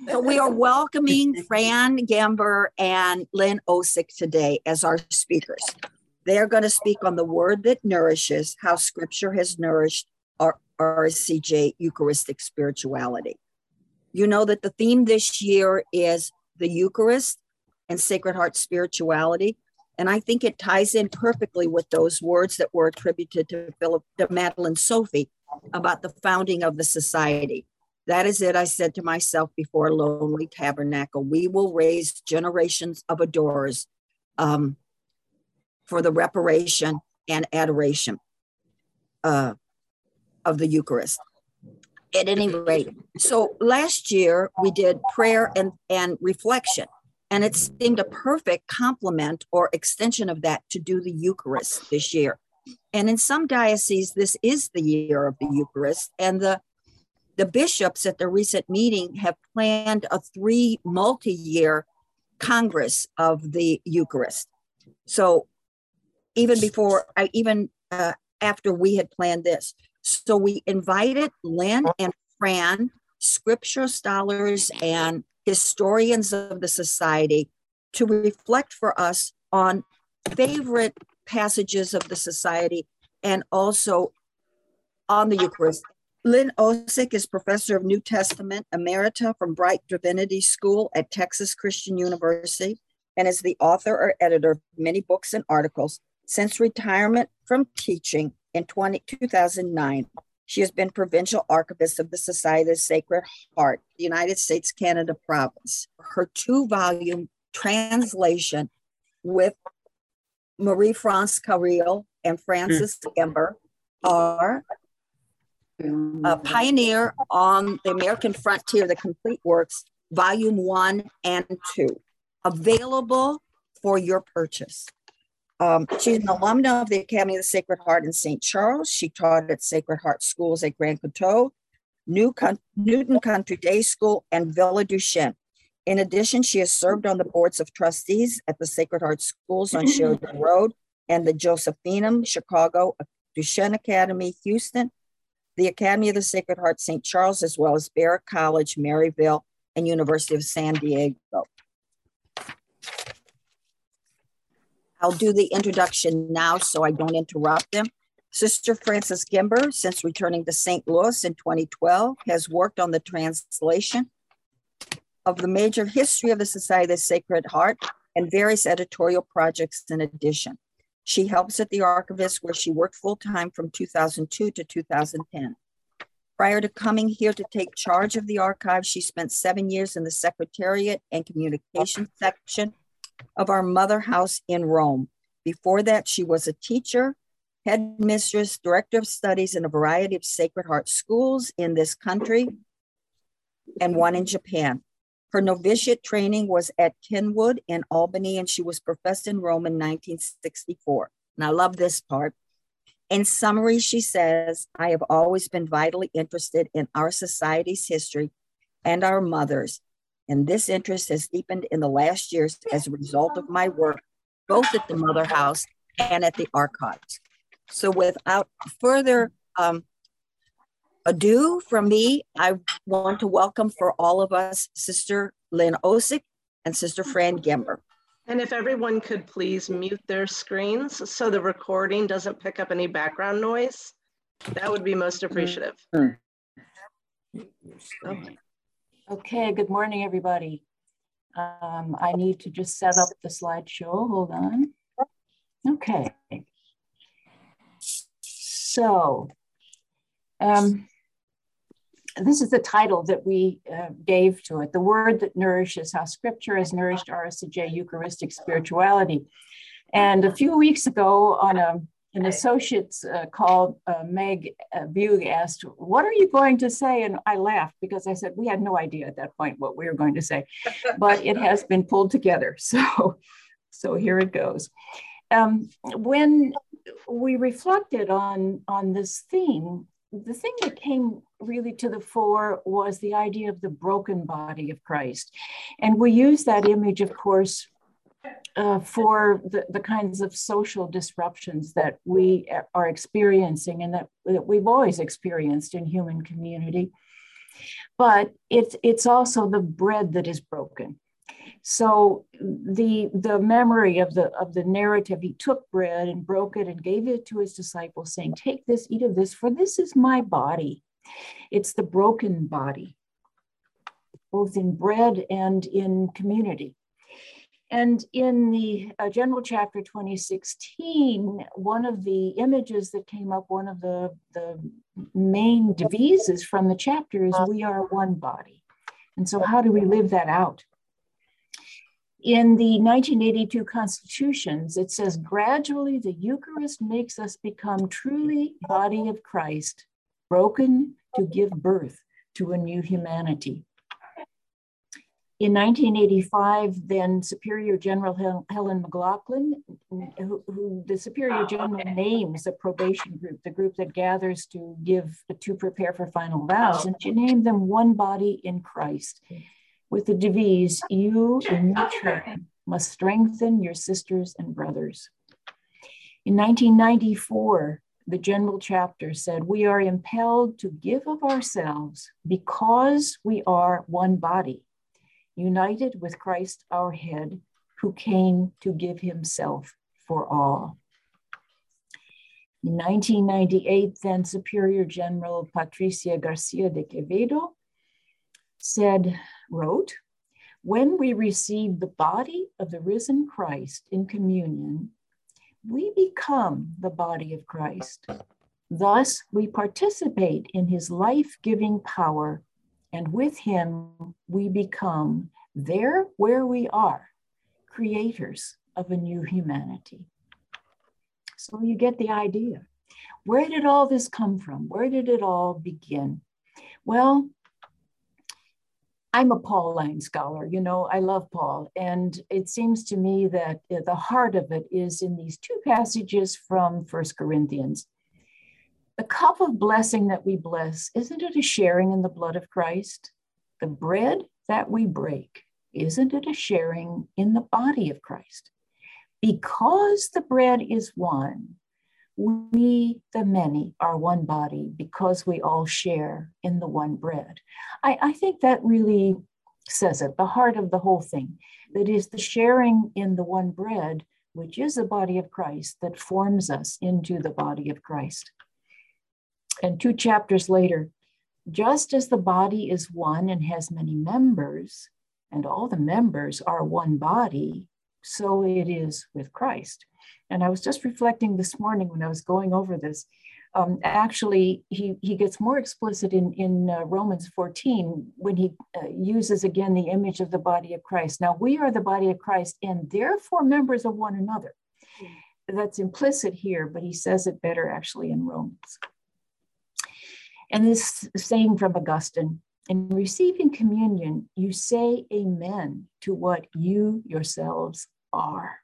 So we are welcoming Fran Gamber and Lynn Osick today as our speakers. They are going to speak on the word that nourishes, how scripture has nourished our RSCJ Eucharistic spirituality. You know that the theme this year is the Eucharist and Sacred Heart spirituality. And I think it ties in perfectly with those words that were attributed to Madeline Sophie about the founding of the society. That is it, I said to myself before Lonely Tabernacle. We will raise generations of adorers for the reparation and adoration of the Eucharist. At any rate, so last year we did prayer and reflection, and it seemed a perfect complement or extension of that to do the Eucharist this year. And in some dioceses, this is the year of the Eucharist, and the bishops at the recent meeting have planned a 3 multi-year Congress of the Eucharist. So even after we had planned this. So we invited Lynn and Fran, scripture scholars and historians of the society, to reflect for us on favorite passages of the society and also on the Eucharist. Lynn Osick is professor of New Testament emerita from Bright Divinity School at Texas Christian University and is the author or editor of many books and articles. Since retirement from teaching in 2009, she has been provincial archivist of the Society of the Sacred Heart, United States, Canada province. Her 2-volume translation with Marie-France Carril and Francis Gamber are a pioneer on the American frontier, the complete works, volume 1 and 2, available for your purchase. She's an alumna of the Academy of the Sacred Heart in St. Charles. She taught at Sacred Heart schools at Grand Coteau, Newton Country Day School, and Villa Duchesne. In addition, she has served on the boards of trustees at the Sacred Heart schools on Sheridan Road and the Josephinum, Chicago, Duchesne Academy, Houston, the Academy of the Sacred Heart, St. Charles, as well as Barrett College, Maryville, and University of San Diego. I'll do the introduction now so I don't interrupt them. Sister Frances Gamber, since returning to St. Louis in 2012, has worked on the translation of the major history of the Society of the Sacred Heart and various editorial projects in addition. She helps at the archivist, where she worked full-time from 2002 to 2010. Prior to coming here to take charge of the archive, she spent 7 years in the Secretariat and Communications section of our mother house in Rome. Before that, she was a teacher, headmistress, director of studies in a variety of Sacred Heart schools in this country and one in Japan. Her novitiate training was at Kenwood in Albany, and she was professed in Rome in 1964. And I love this part. In summary, she says, I have always been vitally interested in our society's history and our mothers. And this interest has deepened in the last years as a result of my work, both at the Mother House and at the archives. So without further ado from me, I want to welcome for all of us, Sister Lynn Osick and Sister Fran Gamber. And if everyone could please mute their screens so the recording doesn't pick up any background noise, that would be most appreciative. Okay, good morning, everybody. I need to just set up the slideshow. Hold on. Okay. So, this is the title that we gave to it, The Word That Nourishes, How Scripture Has Nourished RSCJ Eucharistic Spirituality. And a few weeks ago on an associate's call, Meg Bug asked, what are you going to say? And I laughed because I said, we had no idea at that point what we were going to say, but it has been pulled together. So here it goes. When we reflected on this theme, the thing that came really to the fore was the idea of the broken body of Christ. And we use that image, of course, for the kinds of social disruptions that we are experiencing and that we've always experienced in human community. But it's also the bread that is broken. So the memory of the narrative, he took bread and broke it and gave it to his disciples, saying, "Take this, eat of this, for this is my body." It's the broken body, both in bread and in community. And in the General Chapter 2016, one of the images that came up, one of the main devises from the chapter is, "We are one body." And so how do we live that out? In the 1982 constitutions, it says, "Gradually the Eucharist makes us become truly body of Christ, broken to give birth to a new humanity." In 1985, then Superior General Helen McLaughlin, who the Superior General names a probation group, the group that gathers to prepare for final vows, and she named them One Body in Christ, with the devise, "You in your turn must strengthen your sisters and brothers." In 1994, the General Chapter said, "We are impelled to give of ourselves because we are one body, united with Christ our head, who came to give himself for all." In 1998, then Superior General Patricia Garcia de Quevedo wrote, "When we receive the body of the risen Christ in communion, we become the body of Christ. Thus, we participate in his life-giving power, and with him, we become, there where we are, creators of a new humanity." So you get the idea. Where did all this come from? Where did it all begin? Well, I'm a Pauline scholar, I love Paul. And it seems to me that the heart of it is in these two passages from 1 Corinthians. The cup of blessing that we bless, isn't it a sharing in the blood of Christ? The bread that we break, isn't it a sharing in the body of Christ? Because the bread is one, we, the many, are one body because we all share in the one bread. I think that really says it, the heart of the whole thing. That is the sharing in the one bread, which is the body of Christ, that forms us into the body of Christ. And 2 chapters later, just as the body is one and has many members, and all the members are one body, so it is with Christ. And I was just reflecting this morning when I was going over this. Actually, he gets more explicit in Romans 14 when he uses again the image of the body of Christ. Now, we are the body of Christ and therefore members of one another. That's implicit here, but he says it better actually in Romans. And this saying from Augustine, "In receiving communion, you say amen to what you yourselves are."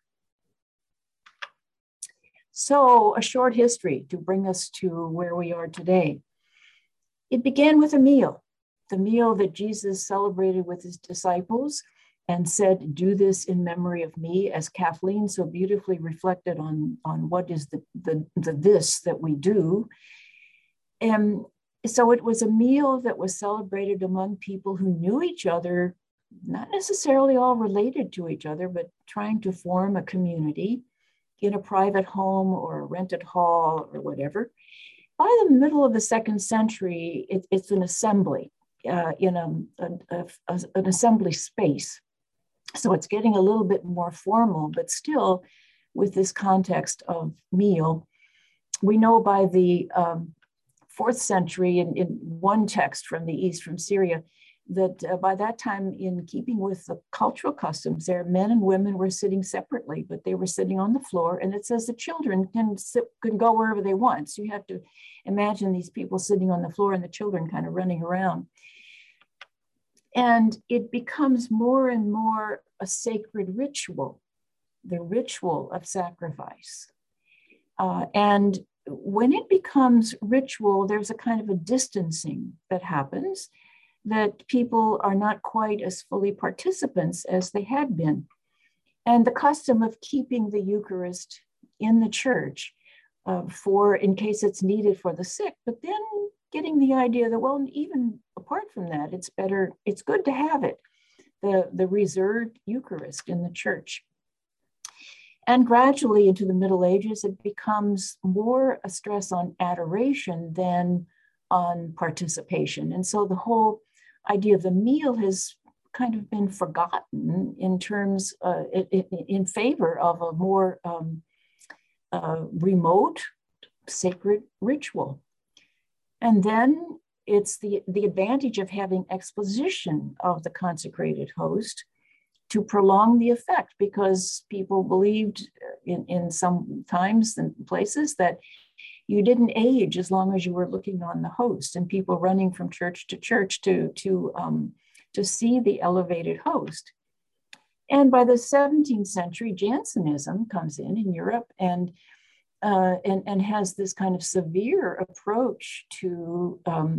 So a short history to bring us to where we are today. It began with a meal, the meal that Jesus celebrated with his disciples and said, "Do this in memory of me," as Kathleen so beautifully reflected on what is the this that we do. And so it was a meal that was celebrated among people who knew each other, not necessarily all related to each other, but trying to form a community in a private home or a rented hall or whatever. By the middle of the 2nd century, it's an assembly in an assembly space. So it's getting a little bit more formal, but still with this context of meal. We know by the 4th century in one text from the East, from Syria, that by that time, in keeping with the cultural customs there, men and women were sitting separately, but they were sitting on the floor. And it says the children can go wherever they want. So you have to imagine these people sitting on the floor and the children kind of running around. And it becomes more and more a sacred ritual, the ritual of sacrifice. And when it becomes ritual, there's a kind of a distancing that happens, that people are not quite as fully participants as they had been. And the custom of keeping the Eucharist in the church in case it's needed for the sick, but then getting the idea that, well, even apart from that, it's good to have it, the reserved Eucharist in the church. And gradually into the Middle Ages, it becomes more a stress on adoration than on participation. And so the whole idea of the meal has kind of been forgotten in terms, in favor of a more remote sacred ritual. And then it's the advantage of having exposition of the consecrated host to prolong the effect, because people believed in some times and places that you didn't age as long as you were looking on the host, and people running from church to church to see the elevated host. And by the 17th century, Jansenism comes in Europe and has this kind of severe approach to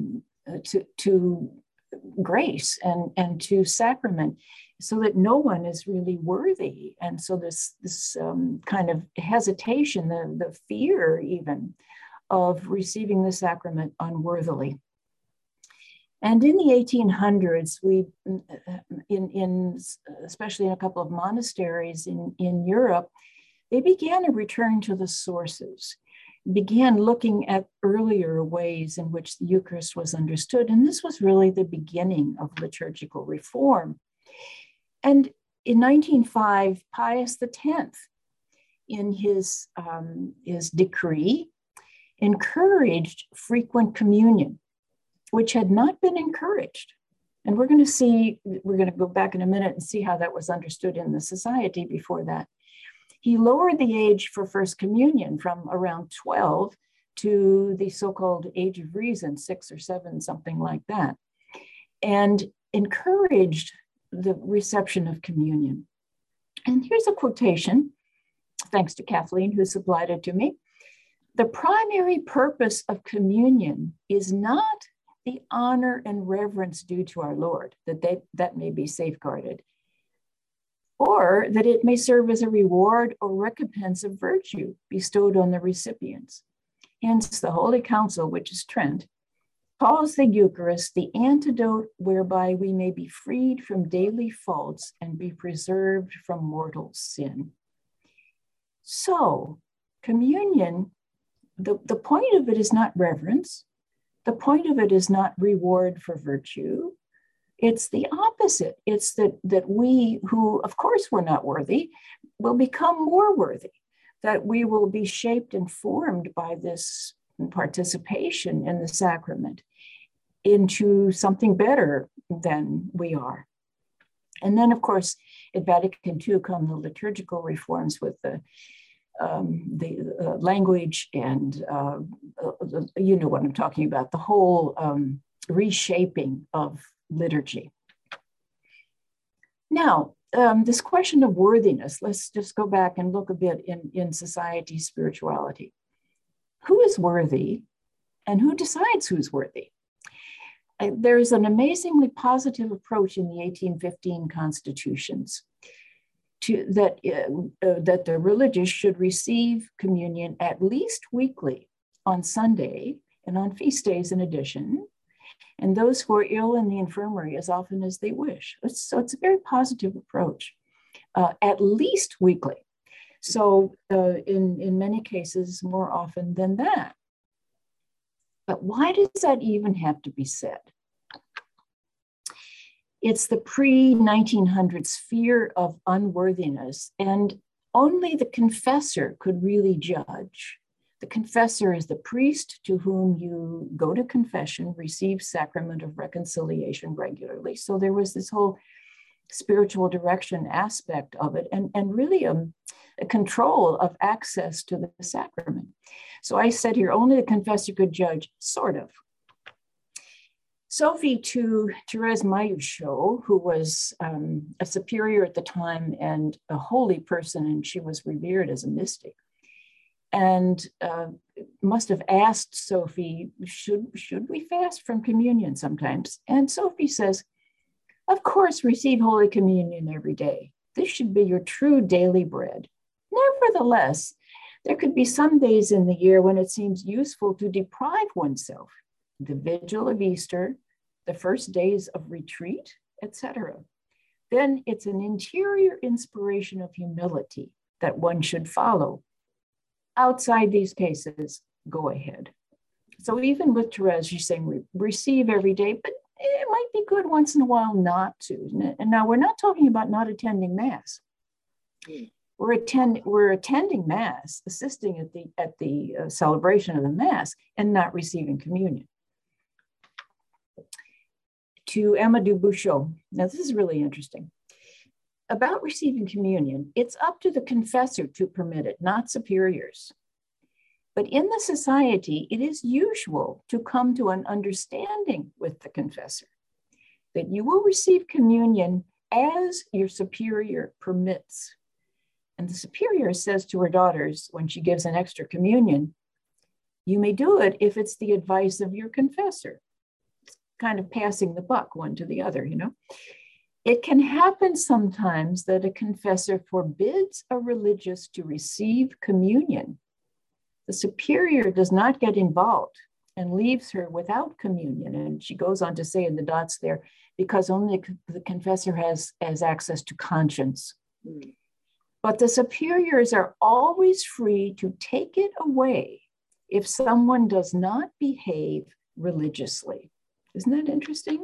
grace and to sacrament, so that no one is really worthy. And so this kind of hesitation, the fear even of receiving the sacrament unworthily. And in the 1800s, especially in a couple of monasteries in Europe, they began a return to the sources, began looking at earlier ways in which the Eucharist was understood. And this was really the beginning of liturgical reform. And in 1905, Pius X, in his decree, encouraged frequent communion, which had not been encouraged. And we're going to go back in a minute and see how that was understood in the society before that. He lowered the age for First Communion from around 12 to the so-called age of reason, 6 or 7, something like that, and encouraged the reception of communion. And here's a quotation, thanks to Kathleen, who supplied it to me. "The primary purpose of communion is not the honor and reverence due to our Lord, that may be safeguarded, or that it may serve as a reward or recompense of virtue bestowed on the recipients. Hence, the Holy Council, which is Trent, calls the Eucharist the antidote whereby we may be freed from daily faults and be preserved from mortal sin." So, communion, the point of it is not reverence. The point of it is not reward for virtue. It's the opposite. It's that we, who of course were not worthy, will become more worthy, that we will be shaped and formed by this participation in the sacrament into something better than we are. And then, of course, at Vatican II come the liturgical reforms with the language and you know what I'm talking about, the whole reshaping of liturgy. Now, this question of worthiness, let's just go back and look a bit in society spirituality. Who is worthy and who decides who's worthy? There's an amazingly positive approach in the 1815 constitutions that the religious should receive communion at least weekly on Sunday and on feast days in addition, and those who are ill in the infirmary as often as they wish. So it's a very positive approach, at least weekly. So in many cases, more often than that. But why does that even have to be said? It's the pre-1900s fear of unworthiness, and only the confessor could really judge. The confessor is the priest to whom you go to confession, receive sacrament of reconciliation regularly. So there was this whole spiritual direction aspect of it, and really a control of access to the sacrament. So I said here, only the confessor could judge, sort of. Sophie to Therese Mayushot, who was a superior at the time and a holy person, and she was revered as a mystic, and must have asked Sophie, should we fast from communion sometimes? And Sophie says, of course, receive Holy Communion every day. This should be your true daily bread. Nevertheless, there could be some days in the year when it seems useful to deprive oneself, the vigil of Easter, the first days of retreat, etc., then it's an interior inspiration of humility that one should follow. Outside these cases, go ahead. So even with Therese, she's saying receive every day, but it might be good once in a while not to. And now we're not talking about not attending Mass. We're attending Mass, assisting at the celebration of the Mass, and not receiving communion. To Emma Dubuchot. Now, this is really interesting. About receiving communion, it's up to the confessor to permit it, not superiors. But in the society, it is usual to come to an understanding with the confessor that you will receive communion as your superior permits. And the superior says to her daughters when she gives an extra communion, you may do it if it's the advice of your confessor. It's kind of passing the buck one to the other, you know. It can happen sometimes that a confessor forbids a religious to receive communion. The superior does not get involved and leaves her without communion. And she goes on to say in the dots there, because only the confessor has access to conscience. But the superiors are always free to take it away if someone does not behave religiously. Isn't that interesting?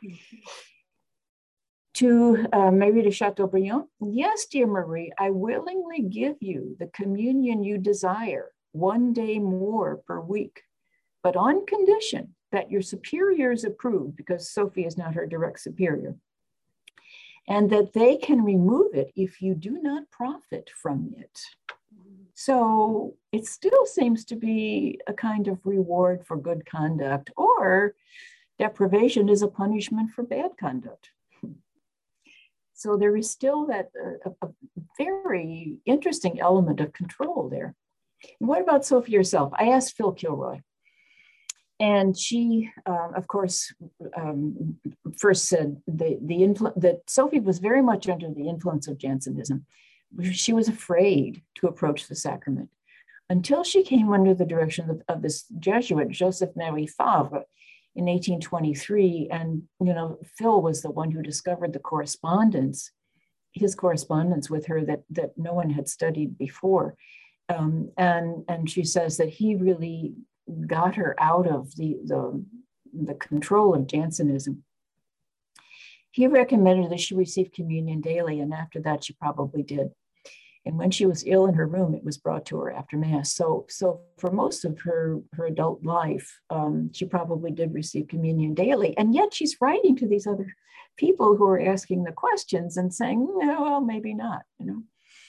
To Marie de Chateaubriand, yes, dear Marie, I willingly give you the communion you desire 1 day more per week, but on condition that your superiors approve, because Sophie is not her direct superior, and that they can remove it if you do not profit from it. So it still seems to be a kind of reward for good conduct, or deprivation is a punishment for bad conduct. So there is still that a very interesting element of control there. And what about Sophie herself? I asked Phil Kilroy, and she, of course, first said that Sophie was very much under the influence of Jansenism. She was afraid to approach the sacrament until she came under the direction of this Jesuit, Joseph Marie Favre, in 1823. And, you know, Phil was the one who discovered the correspondence, his correspondence with her that no one had studied before. And she says that he really got her out of the control of Jansenism. He recommended that she receive communion daily, and after that, she probably did. And when she was ill in her room, it was brought to her after Mass. So for most of her adult life, she probably did receive communion daily. And yet she's writing to these other people who are asking the questions and saying, no, well, maybe not, you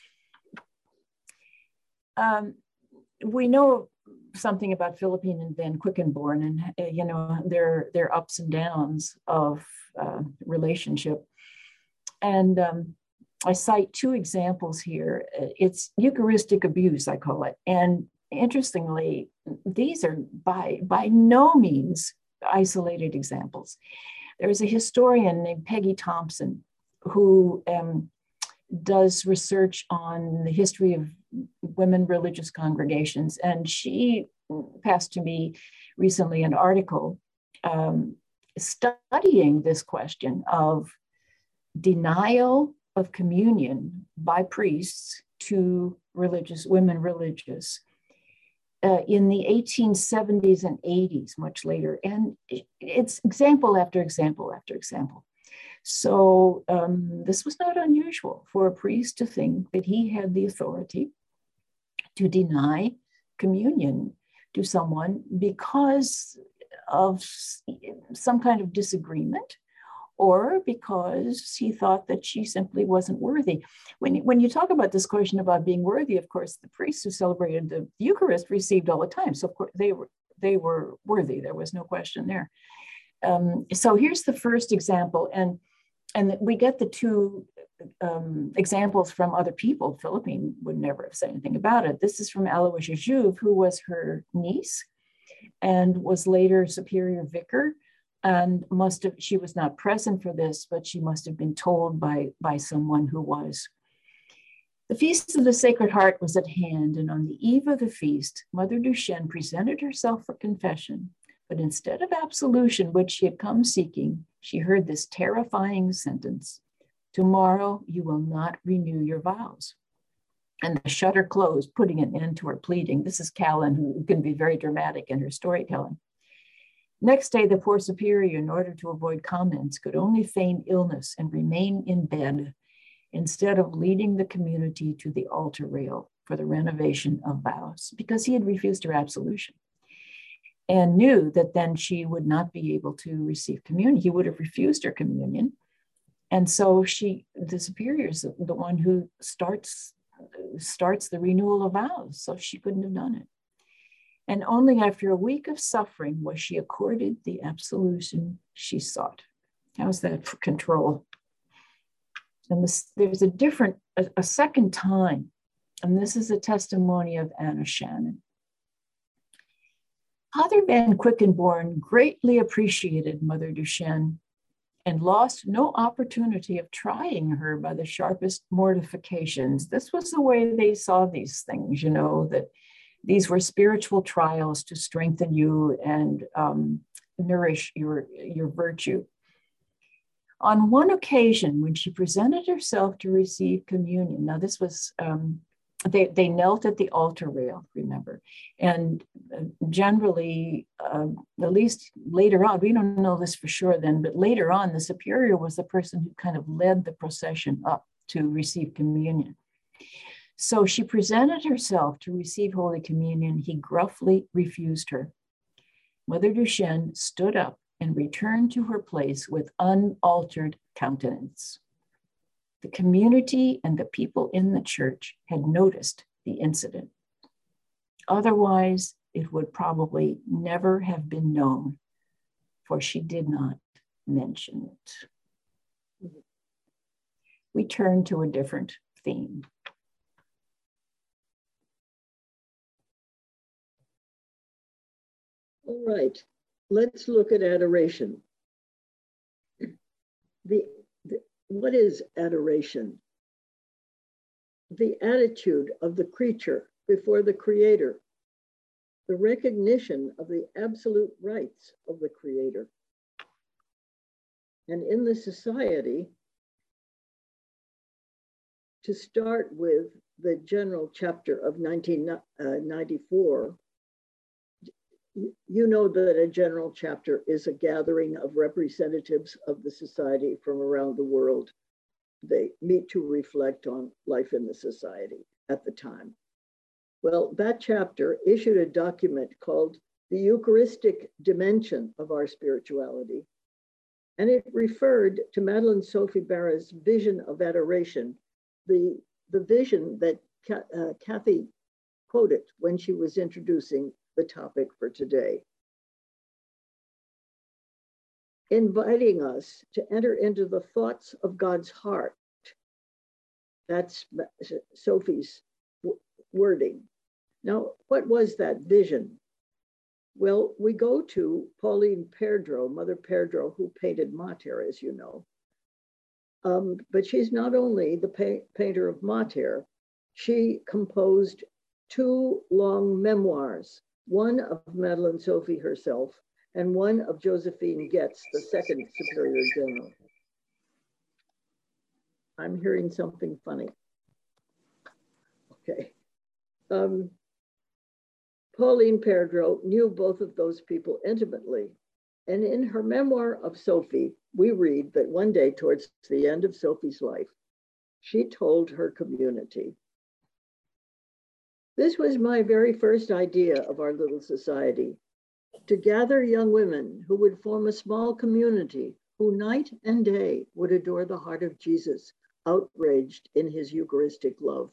know. We know something about Philippine and Van Quickenborne, and you know, their ups and downs of relationship. And I cite two examples here. It's Eucharistic abuse, I call it. And interestingly, these are by no means isolated examples. There's a historian named Peggy Thompson who does research on the history of women religious congregations. And she passed to me recently an article studying this question of denial of communion by priests to women religious in the 1870s and 80s, much later. And it's example after example after example. So this was not unusual for a priest to think that he had the authority to deny communion to someone because of some kind of disagreement, or because he thought that she simply wasn't worthy. When you talk about this question about being worthy, of course, the priests who celebrated the Eucharist received all the time. So of course they were worthy. There was no question there. So here's the first example. And we get the two examples from other people. Philippine would never have said anything about it. This is from Aloysia Jouve, who was her niece and was later superior vicar. And she was not present for this, but she must have been told by someone who was. The Feast of the Sacred Heart was at hand, and on the eve of the feast, Mother Duchesne presented herself for confession, But instead of absolution, which she had come seeking, she heard this terrifying sentence: tomorrow you will not renew your vows. And the shutter closed, putting an end to her pleading. This is Callan, who can be very dramatic in her storytelling. Next day, the poor superior, in order to avoid comments, could only feign illness and remain in bed instead of leading the community to the altar rail for the renovation of vows, because he had refused her absolution and knew that then she would not be able to receive communion. He would have refused her communion. And so the superior is the one who starts the renewal of vows, so she couldn't have done it. And only after a week of suffering was she accorded the absolution she sought. How's that for control? And there's a second time, and this is a testimony of Anna Shannon. Father Van Quickenborn greatly appreciated Mother Duchenne and lost no opportunity of trying her by the sharpest mortifications. This was the way they saw these things, that these were spiritual trials to strengthen you and nourish your virtue. On one occasion, when she presented herself to receive communion, now this was, they knelt at the altar rail, remember, and generally, at least later on, we don't know this for sure then, but later on, the superior was the person who kind of led the procession up to receive communion. So she presented herself to receive Holy Communion. He gruffly refused her. Mother Duchenne stood up and returned to her place with unaltered countenance. The community and the people in the church had noticed the incident. Otherwise, it would probably never have been known, for she did not mention it. We turn to a different theme. All right, let's look at adoration. What is adoration? The attitude of the creature before the Creator, the recognition of the absolute rights of the Creator. And in the society, to start with the general chapter of 1994, you know that a general chapter is a gathering of representatives of the society from around the world. They meet to reflect on life in the society at the time. Well, that chapter issued a document called The Eucharistic Dimension of Our Spirituality. And it referred to Madeleine Sophie Barra's vision of adoration, the vision that Kathy quoted when she was introducing the topic for today, inviting us to enter into the thoughts of God's heart. That's Sophie's wording. Now, what was that vision? Well, we go to Pauline Perdreau, Mother Perdreau, who painted Mater, as you know. But she's not only the painter of Mater, she composed two long memoirs, one of Madeleine Sophie herself, and one of Josephine Getz, the second Superior General. I'm hearing something funny. Okay. Pauline Perdreau knew both of those people intimately. And in her memoir of Sophie, we read that one day towards the end of Sophie's life, she told her community, "This was my very first idea of our little society, to gather young women who would form a small community who night and day would adore the heart of Jesus, outraged in his Eucharistic love."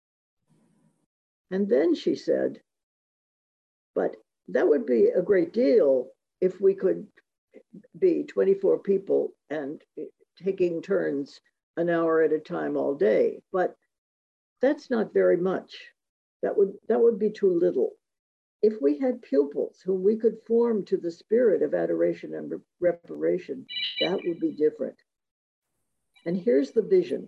And then she said, "But that would be a great deal if we could be 24 people and taking turns an hour at a time all day. But that's not very much. That would be too little. If we had pupils whom we could form to the spirit of adoration and reparation, that would be different." And here's the vision.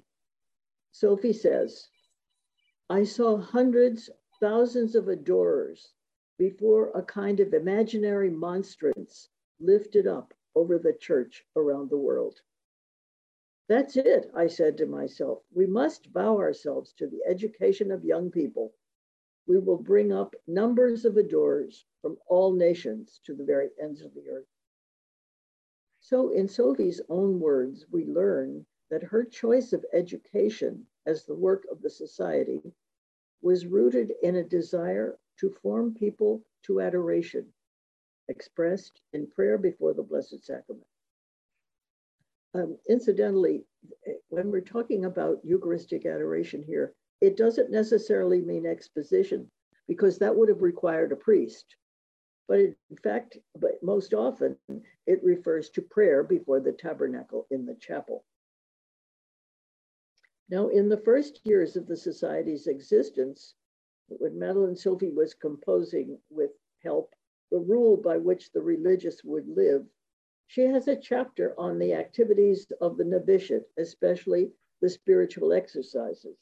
Sophie says, "I saw hundreds, thousands of adorers, before a kind of imaginary monstrance lifted up over the church around the world. That's it, I said to myself. We must vow ourselves to the education of young people. We will bring up numbers of adorers from all nations to the very ends of the earth. So in Sophie's own words, we learn that her choice of education as the work of the society was rooted in a desire to form people to adoration, expressed in prayer before the Blessed Sacrament. Incidentally, when we're talking about Eucharistic adoration here, it doesn't necessarily mean exposition, because that would have required a priest. But in fact, but most often, it refers to prayer before the tabernacle in the chapel. Now, in the first years of the Society's existence, when Madeleine Sophie was composing with help the rule by which the religious would live, she has a chapter on the activities of the novitiate, especially the spiritual exercises.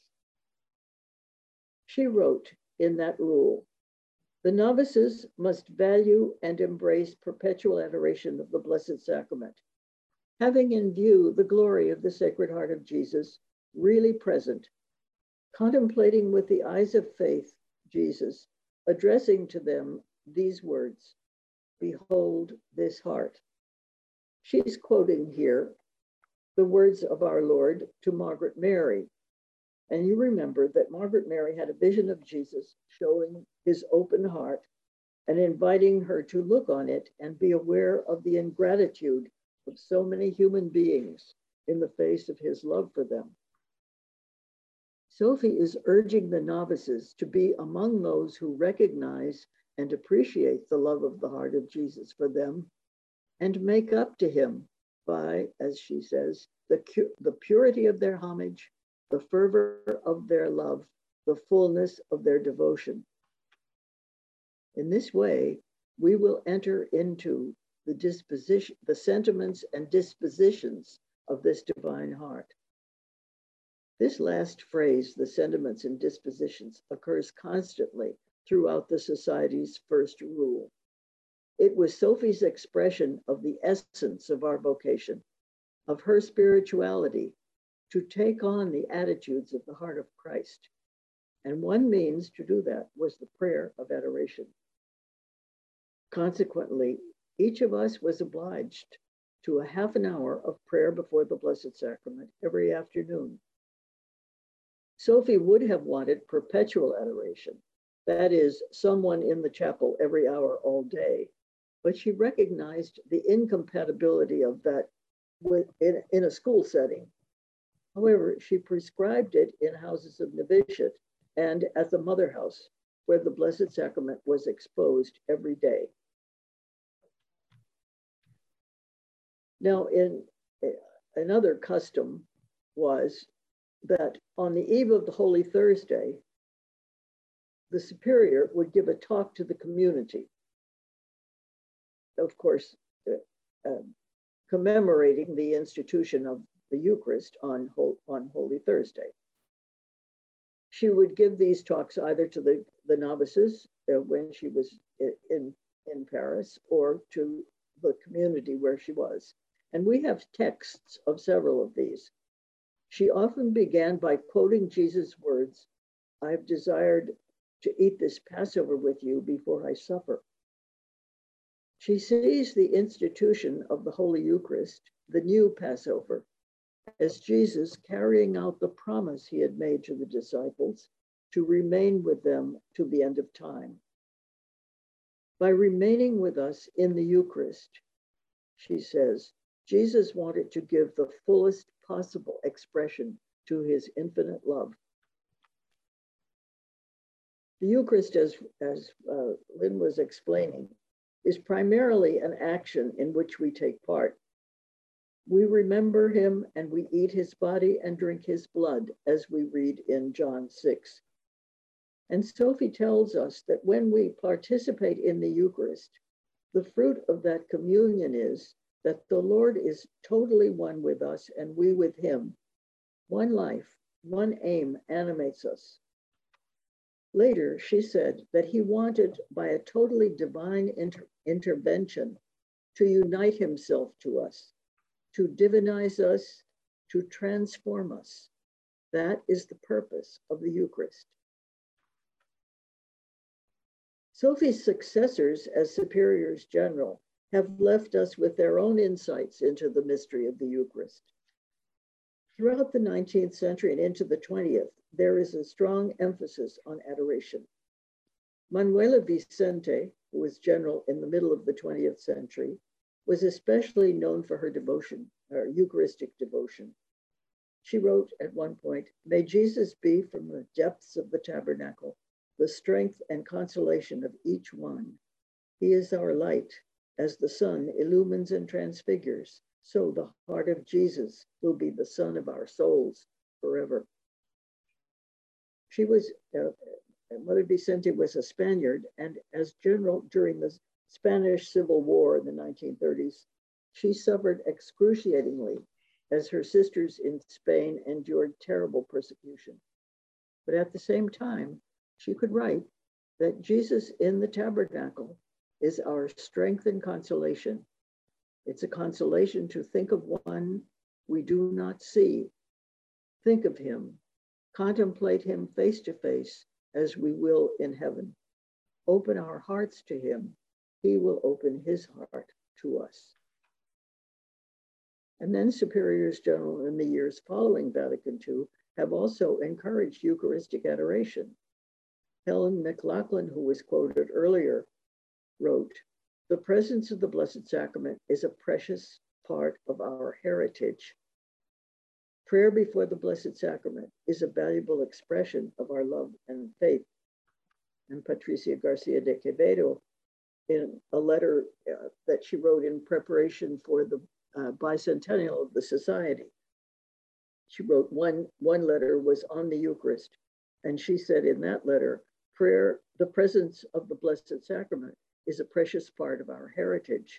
She wrote in that rule, the novices must value and embrace perpetual adoration of the Blessed Sacrament, having in view the glory of the Sacred Heart of Jesus really present, contemplating with the eyes of faith Jesus, addressing to them these words, behold this heart. She's quoting here the words of our Lord to Margaret Mary. And you remember that Margaret Mary had a vision of Jesus showing his open heart and inviting her to look on it and be aware of the ingratitude of so many human beings in the face of his love for them. Sophie is urging the novices to be among those who recognize and appreciate the love of the heart of Jesus for them and make up to him by, as she says, the purity of their homage, the fervor of their love, the fullness of their devotion. In this way, we will enter into the sentiments and dispositions of this divine heart. This last phrase, the sentiments and dispositions, occurs constantly throughout the Society's first rule. It was Sophie's expression of the essence of our vocation, of her spirituality, to take on the attitudes of the heart of Christ. And one means to do that was the prayer of adoration. Consequently, each of us was obliged to a half an hour of prayer before the Blessed Sacrament every afternoon. Sophie would have wanted perpetual adoration, that is, someone in the chapel every hour all day, but she recognized the incompatibility of that in a school setting. However, she prescribed it in houses of novitiate and at the Mother House, where the Blessed Sacrament was exposed every day. Now, another custom was that on the eve of the Holy Thursday, the superior would give a talk to the community, of course, commemorating the institution of the Eucharist on Holy Thursday. She would give these talks either to the novices when she was in Paris or to the community where she was. And we have texts of several of these. She often began by quoting Jesus' words, I've desired to eat this Passover with you before I suffer. She sees the institution of the Holy Eucharist, the new Passover, as Jesus carrying out the promise he had made to the disciples to remain with them to the end of time. By remaining with us in the Eucharist, she says, Jesus wanted to give the fullest possible expression to his infinite love. The Eucharist, as Lynn was explaining, is primarily an action in which we take part. We remember him and we eat his body and drink his blood, as we read in John 6. And Sophie tells us that when we participate in the Eucharist, the fruit of that communion is that the Lord is totally one with us and we with him. One life, one aim animates us. Later, she said that he wanted, by a totally divine intervention, to unite himself to us, to divinize us, to transform us. That is the purpose of the Eucharist. Sophie's successors as superiors general have left us with their own insights into the mystery of the Eucharist. Throughout the 19th century and into the 20th, there is a strong emphasis on adoration. Manuela Vicente, who was general in the middle of the 20th century, was especially known for her devotion, her Eucharistic devotion. She wrote at one point, "May Jesus be from the depths of the tabernacle, the strength and consolation of each one. He is our light. As the sun illumines and transfigures, so the heart of Jesus will be the sun of our souls forever." She was, Mother Vicente was a Spaniard, and as general during the Spanish Civil War in the 1930s, she suffered excruciatingly as her sisters in Spain endured terrible persecution. But at the same time, she could write that Jesus in the tabernacle is our strength and consolation. It's a consolation to think of one we do not see. Think of him, contemplate him face to face as we will in heaven. Open our hearts to him. He will open his heart to us. And then superiors general in the years following Vatican II have also encouraged Eucharistic adoration. Helen McLaughlin, who was quoted earlier, wrote, "The presence of the Blessed Sacrament is a precious part of our heritage. Prayer before the Blessed Sacrament is a valuable expression of our love and faith." And Patricia Garcia de Quevedo, in a letter that she wrote in preparation for the bicentennial of the Society, she wrote one letter was on the Eucharist. And she said in that letter, prayer, the presence of the Blessed Sacrament is a precious part of our heritage.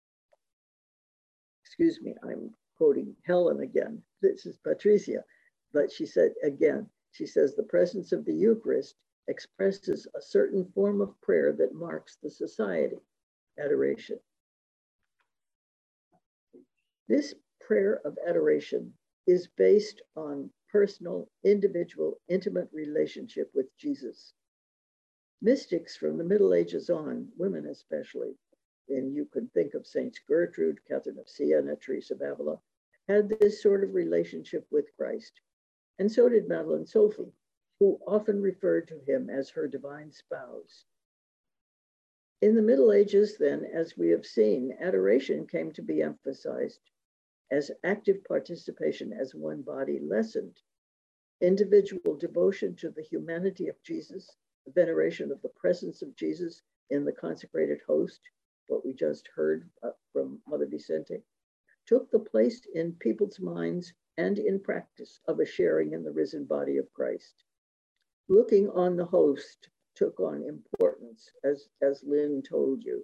Excuse me, I'm quoting Helen again. This is Patricia, but she said again, she says, the presence of the Eucharist expresses a certain form of prayer that marks the Society, adoration. This prayer of adoration is based on personal, individual, intimate relationship with Jesus. Mystics from the Middle Ages on, women especially, and you can think of Saints Gertrude, Catherine of Siena, Teresa of Avila, had this sort of relationship with Christ. And so did Madeleine Sophie, who often referred to him as her divine spouse. In the Middle Ages then, as we have seen, adoration came to be emphasized as active participation as one body lessened. Individual devotion to the humanity of Jesus, the veneration of the presence of Jesus in the consecrated host, what we just heard from Mother Vicente, took the place in people's minds and in practice of a sharing in the risen body of Christ. Looking on the host took on importance, as Lynn told you.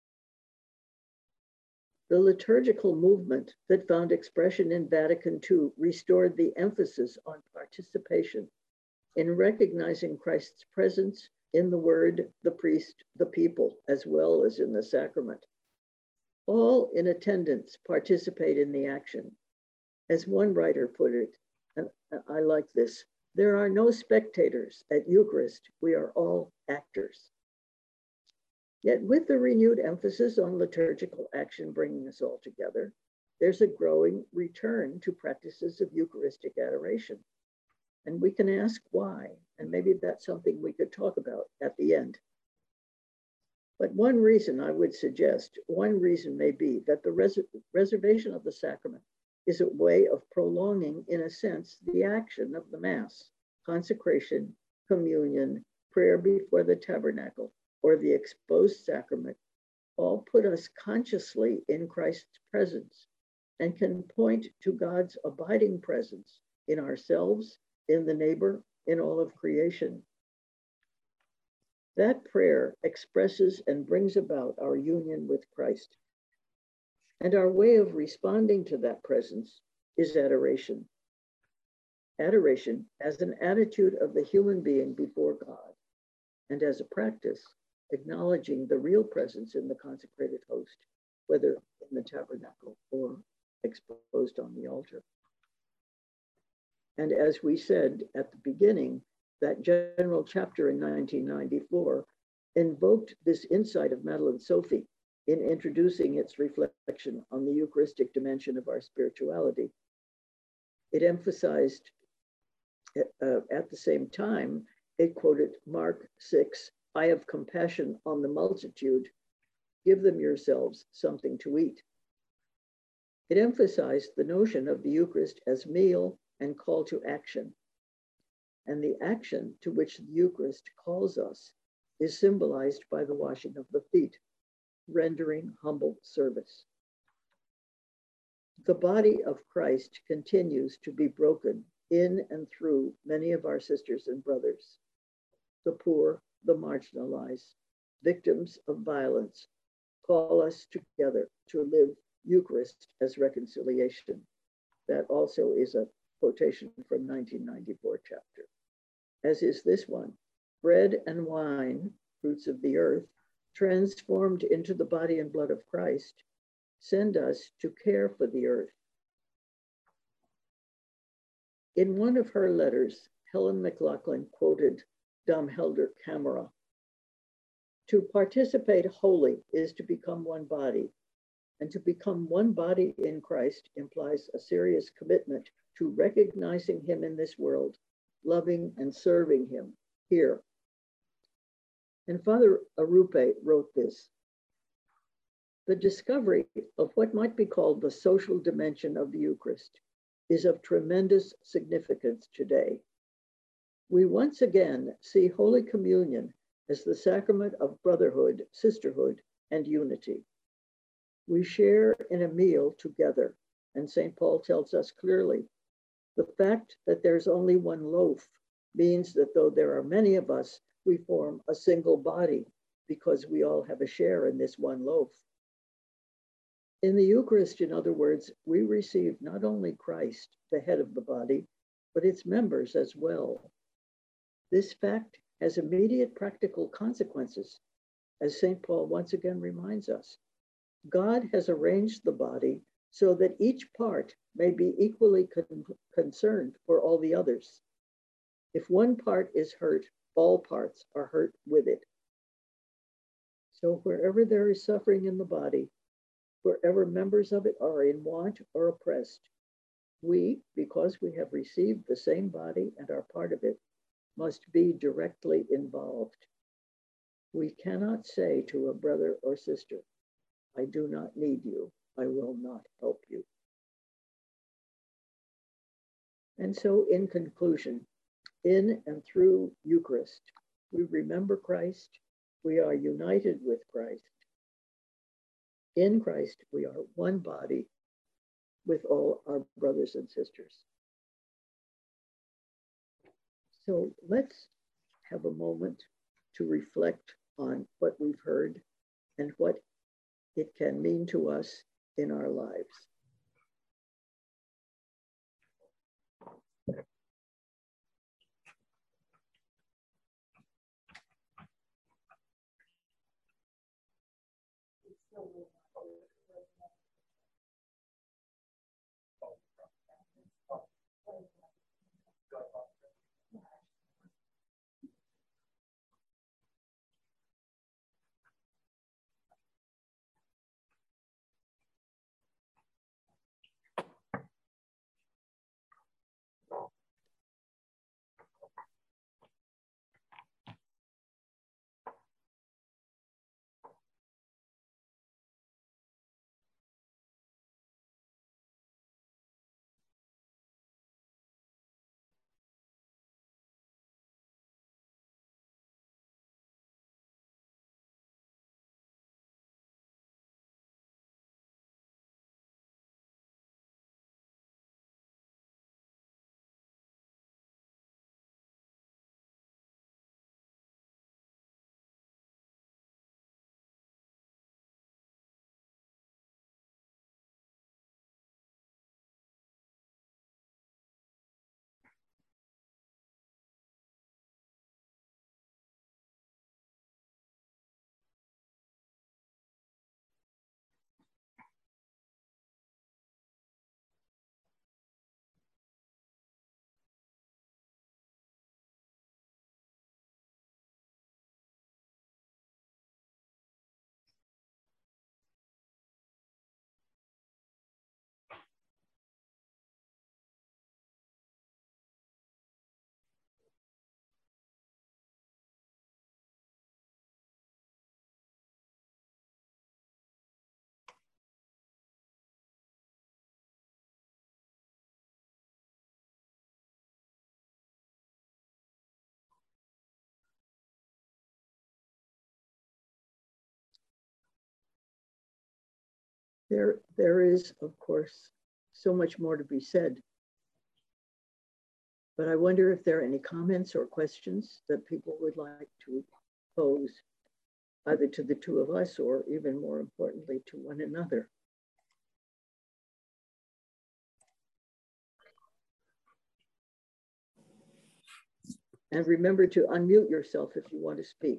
The liturgical movement that found expression in Vatican II restored the emphasis on participation in recognizing Christ's presence in the word, the priest, the people, as well as in the sacrament. All in attendance participate in the action. As one writer put it, and I like this, there are no spectators at Eucharist, we are all actors. Yet with the renewed emphasis on liturgical action bringing us all together, there's a growing return to practices of Eucharistic adoration. And we can ask why, and maybe that's something we could talk about at the end. But one reason I would suggest, one reason may be that the reservation of the sacrament is a way of prolonging, in a sense, the action of the Mass, consecration, communion, prayer before the tabernacle, or the exposed sacrament, all put us consciously in Christ's presence and can point to God's abiding presence in ourselves, in the neighbor, in all of creation. That prayer expresses and brings about our union with Christ. And our way of responding to that presence is adoration. Adoration as an attitude of the human being before God, and as a practice, acknowledging the real presence in the consecrated host, whether in the tabernacle or exposed on the altar. And as we said at the beginning, that general chapter in 1994 invoked this insight of Madeleine Sophie in introducing its reflection on the Eucharistic dimension of our spirituality. It emphasized, at the same time, it quoted Mark 6, "I have compassion on the multitude, give them yourselves something to eat." It emphasized the notion of the Eucharist as meal and call to action. And the action to which the Eucharist calls us is symbolized by the washing of the feet, rendering humble service. The body of Christ continues to be broken in and through many of our sisters and brothers, the poor, the marginalized, victims of violence, call us together to live Eucharist as reconciliation. That also is a quotation from 1994 chapter, as is this one. Bread and wine, fruits of the earth, transformed into the body and blood of Christ, send us to care for the earth. In one of her letters, Helen McLaughlin quoted Dom Helder Camara. To participate wholly is to become one body, and to become one body in Christ implies a serious commitment to recognizing him in this world, loving and serving him here. And Father Arupe wrote this: "The discovery of what might be called the social dimension of the Eucharist is of tremendous significance today. We once again see Holy Communion as the sacrament of brotherhood, sisterhood, and unity. We share in a meal together, and St. Paul tells us clearly, the fact that there's only one loaf means that though there are many of us, we form a single body because we all have a share in this one loaf. In the Eucharist, in other words, we receive not only Christ, the head of the body, but its members as well. This fact has immediate practical consequences, as St. Paul once again reminds us. God has arranged the body so that each part may be equally concerned for all the others. If one part is hurt, all parts are hurt with it. So wherever there is suffering in the body, wherever members of it are in want or oppressed, we, because we have received the same body and are part of it, must be directly involved. We cannot say to a brother or sister, I do not need you, I will not help you. And so in conclusion, in and through Eucharist, we remember Christ, we are united with Christ. In Christ, we are one body with all our brothers and sisters. So let's have a moment to reflect on what we've heard and what it can mean to us in our lives. There is, of course, so much more to be said. But I wonder if there are any comments or questions that people would like to pose, either to the two of us or even more importantly to one another. And remember to unmute yourself if you want to speak.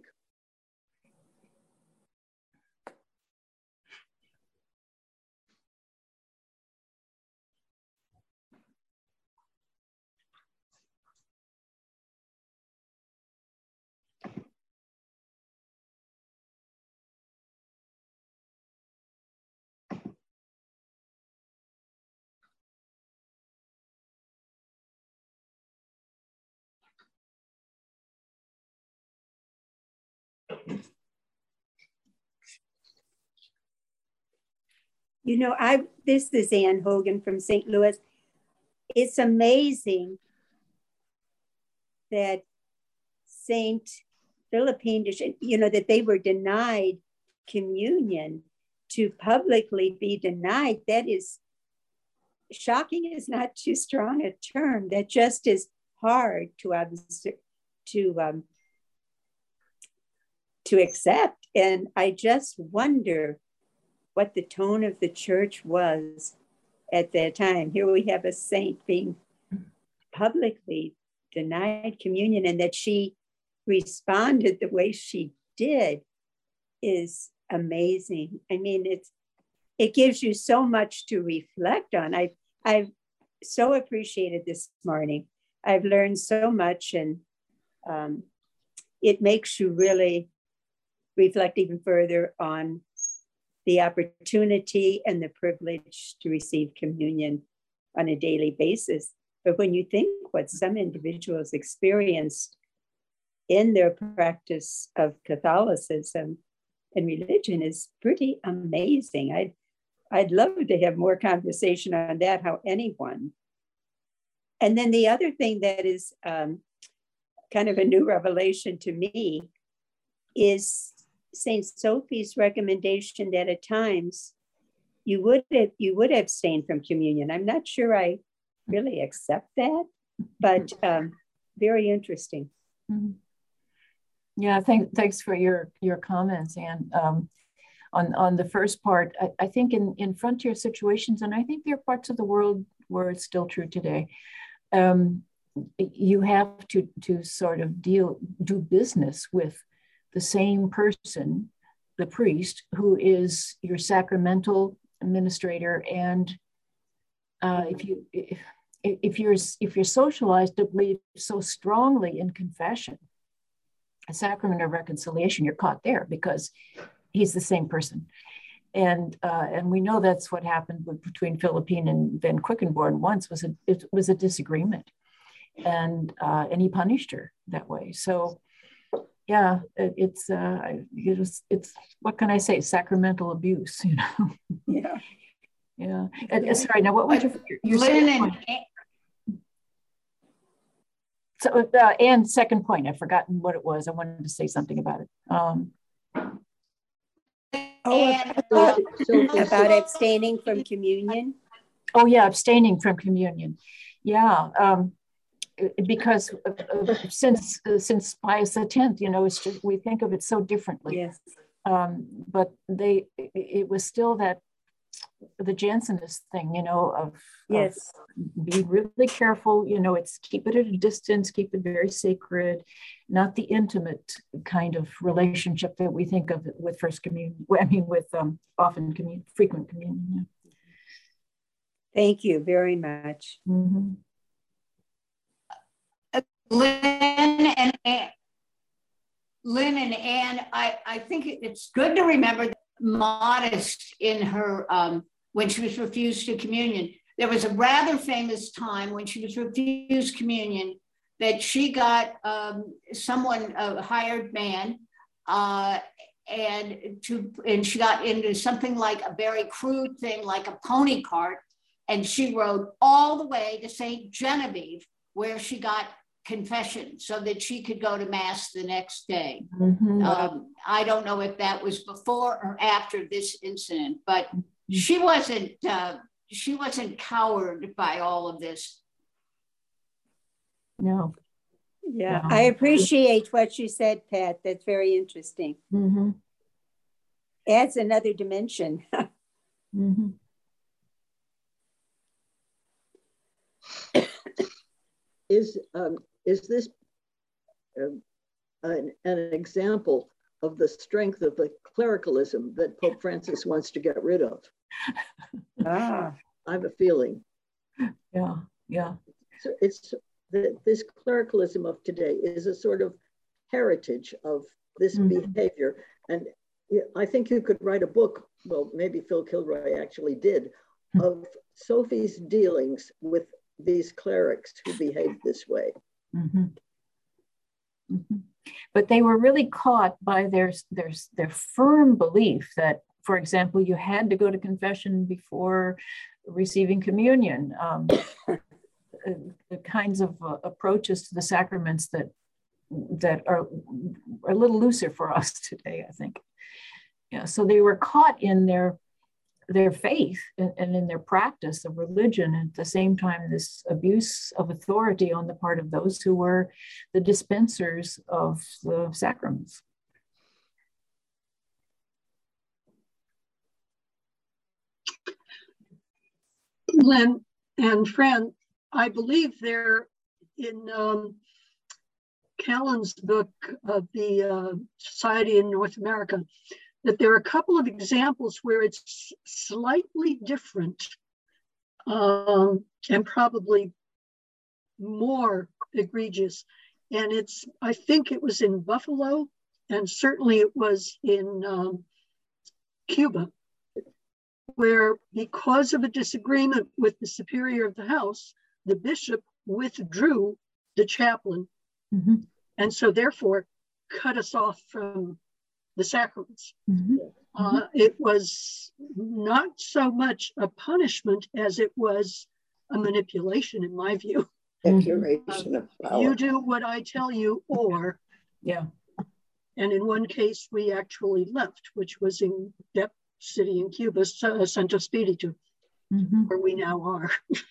You know, this is Ann Hogan from St. Louis. It's amazing that St. Philippine, you know, that they were denied communion. To publicly be denied, that is shocking, is not too strong a term. That just is hard to accept. And I just wonder what the tone of the church was at that time. Here we have a saint being publicly denied communion, and that she responded the way she did is amazing. I mean, it gives you so much to reflect on. I've so appreciated this morning. I've learned so much, and it makes you really reflect even further on the opportunity and the privilege to receive communion on a daily basis. But when you think what some individuals experienced in their practice of Catholicism and religion is pretty amazing. I'd love to have more conversation on that, how anyone. And then the other thing that is kind of a new revelation to me is St. Sophie's recommendation that at times you would abstain from communion. I'm not sure I really accept that, but very interesting. Mm-hmm. Yeah, thanks for your comments. And on the first part, I think in frontier situations, and I think there are parts of the world where it's still true today, you have to sort of do business with the same person, the priest, who is your sacramental administrator. And if you're socialized to believe so strongly in confession, a sacrament of reconciliation, you're caught there because he's the same person. And we know that's what happened between Philippine and Van Quickenborne once. It was a disagreement, and he punished her that way. So yeah, it's what can I say? Sacramental abuse, you know. Yeah. Yeah. Sorry. Now, what was your Lynn So, Anne's second point, I've forgotten what it was. I wanted to say something about it. About abstaining from communion. Oh yeah, abstaining from communion. Yeah, because since Pius X, you know, it's just, we think of it so differently. Yes. But it was still the Jansenist thing, you know, of be really careful, you know, it's keep it at a distance, keep it very sacred, not the intimate kind of relationship that we think of with First Communion. I mean, with frequent communion. Yeah. Thank you very much. Mm-hmm. Lynn and Anne, I think it's good to remember that modest in her, when she was refused to communion. There was a rather famous time when she was refused communion that she got someone, a hired man, and she got into something like a very crude thing, like a pony cart, and she rode all the way to St. Genevieve, where she got confession so that she could go to mass the next day. Mm-hmm. I don't know if that was before or after this incident, but she wasn't cowed by all of this. No. Yeah, No. I appreciate what you said, Pat. That's very interesting. Mm-hmm. Adds another dimension. Mm-hmm. Is this an example of the strength of the clericalism that Pope Francis wants to get rid of? Ah. I have a feeling. Yeah, yeah. So it's this clericalism of today is a sort of heritage of this behavior. And I think you could write a book, well, maybe Phil Kilroy actually did, of Sophie's dealings with these clerics who behaved this way. Mm-hmm. Mm-hmm. But they were really caught by their firm belief that, for example, you had to go to confession before receiving communion. The kinds of approaches to the sacraments that are a little looser for us today, I think. Yeah, so they were caught in their faith and in their practice of religion, and at the same time, this abuse of authority on the part of those who were the dispensers of the sacraments. Lynn and Fran, I believe they're in Callan's book of the Society in North America, that there are a couple of examples where it's slightly different and probably more egregious. And I think it was in Buffalo, and certainly it was in Cuba, where because of a disagreement with the superior of the house, the bishop withdrew the chaplain, Mm-hmm. and so therefore cut us off from the sacraments. Mm-hmm. It was not so much a punishment as it was a manipulation, in my view. Declaration of power. You do what I tell you, or Yeah. And in one case, we actually left, which was in that city in Cuba, Santo Spiritu, where we now are.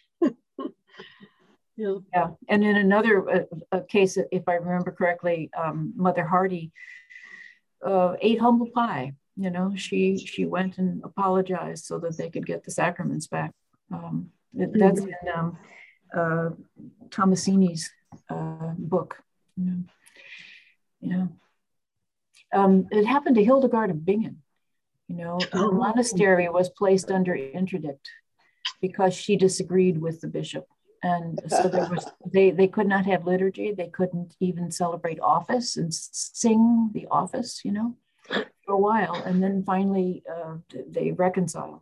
Yeah. Yeah, and in another case, if I remember correctly, Mother Hardy ate humble pie. You know, she went and apologized so that they could get the sacraments back. That's in Tomasini's book. Yeah. It happened to Hildegard of Bingen. You know, the monastery was placed under interdict because she disagreed with the bishop. And so they could not have liturgy. They couldn't even celebrate office and sing the office, you know, for a while. And then finally they reconciled.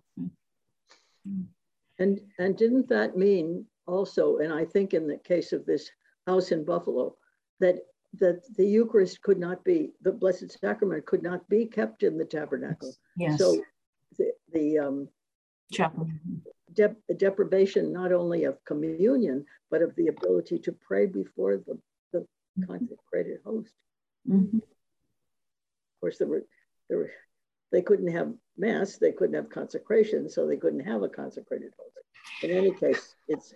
And didn't that mean also, and I think in the case of this house in Buffalo, that the Eucharist could not be, the Blessed Sacrament could not be kept in the tabernacle. Yes. So the chapel. Deprivation not only of communion, but of the ability to pray before the consecrated host. Mm-hmm. Of course, they couldn't have mass, they couldn't have consecration, so they couldn't have a consecrated host. In any case, it's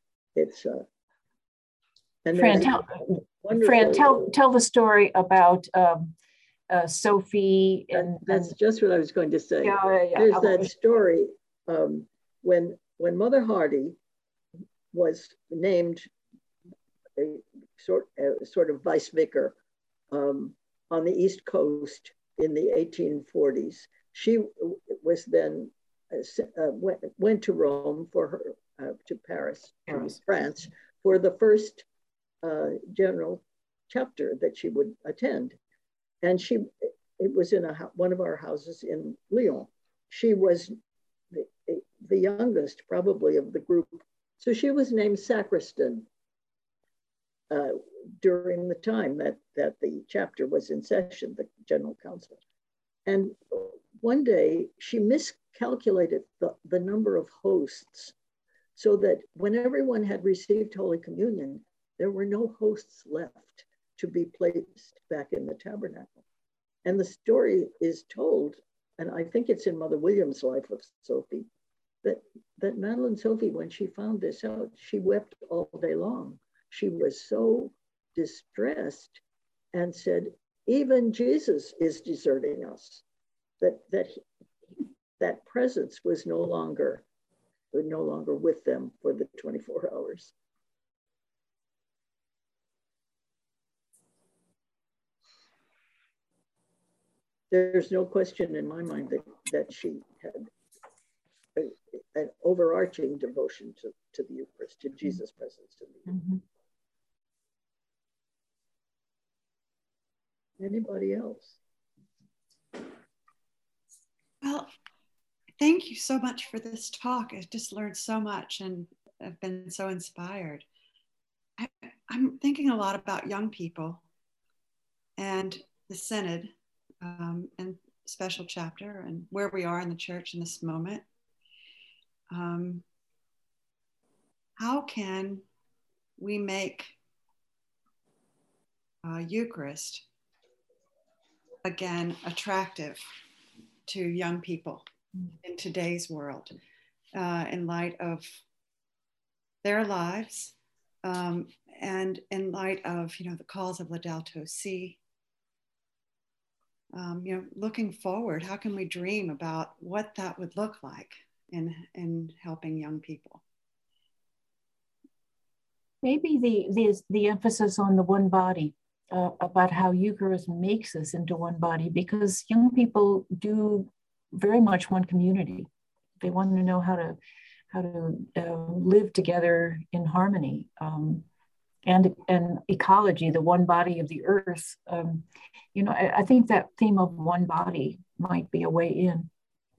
and Fran, tell the story about Sophie. That's just what I was going to say. Yeah. There's that story when Mother Hardy was named a sort of vice vicar on the East Coast in the 1840s. She was then went to Rome for her to Paris, France, for the first general chapter that she would attend, and it was in one of our houses in Lyon. She was the youngest probably of the group, so she was named sacristan during the time that the chapter was in session, the general council. And one day she miscalculated the number of hosts, so that when everyone had received Holy Communion, there were no hosts left to be placed back in the tabernacle. And the story is told and I think it's in Mother Williams' life of Sophie, that Madeline Sophie, when she found this out, she wept all day long. She was so distressed and said, even Jesus is deserting us. That presence was no longer with them for the 24 hours. There's no question in my mind that she had an overarching devotion to the Eucharist, to Jesus' presence. To the Eucharist. Anybody else? Well, thank you so much for this talk. I just learned so much and I've been so inspired. I'm thinking a lot about young people and the Synod and special chapter and where we are in the church in this moment. How can we make Eucharist again attractive to young people in today's world in light of their lives and in light of the calls of Laudato Si? Looking forward, how can we dream about what that would look like in helping young people? Maybe the emphasis on the one body, about how Eucharist makes us into one body, because young people do very much want community. They want to know how to live together in harmony, and ecology, the one body of the earth. I think that theme of one body might be a way in.